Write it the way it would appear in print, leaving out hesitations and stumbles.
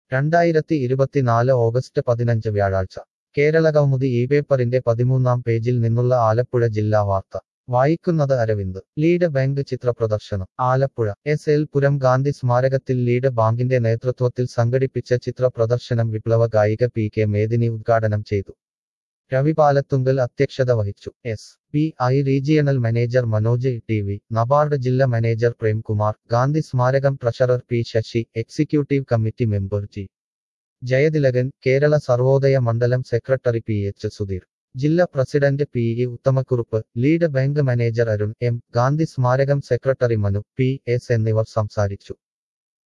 2024 August 15 വ്യാഴാഴ്ച കേരളകൗമുദി ഈ പേപ്പറിന്റെ 13-ാം പേജിൽ നിന്നുള്ള ആലപ്പുഴ ജില്ലാ വാർത്ത വായിക്കുന്നത് അരവിന്ദ് ലീഡ് ബാങ്ക് ചിത്രപ്രദർശനം ആലപ്പുഴ എസ്.എൽ. പുരം ഗാന്ധി സ്മാരകത്തിൽ ലീഡ് ബാങ്കിന്റെ നേതൃത്വത്തിൽ സംഘടിപ്പിച്ച ചിത്ര പ്രദർശനം വിപ്ലവ ഗായിക പി.കെ. മേദിനി ഉദ്ഘാടനം ചെയ്തു. രവി പാലത്തുങ്കൽ അധ്യക്ഷത വഹിച്ചു. SBI regional manager Manoj TV, NABARD ജില്ലാ മാനേജർ പ്രേംകുമാർ, ഗാന്ധി സ്മാരകം treasurer P. Sasi, executive committee member G. Jayathilakan, Kerala Sarvodaya Mandalam secretary PH. Sudheer, ജില്ലാ president PE. Uthamakurup, lead bank manager Arun M, Gandhi സ്മാരകം സെക്രട്ടറി മനു പി.എസ്. എന്നിവർ സംസാരിച്ചു.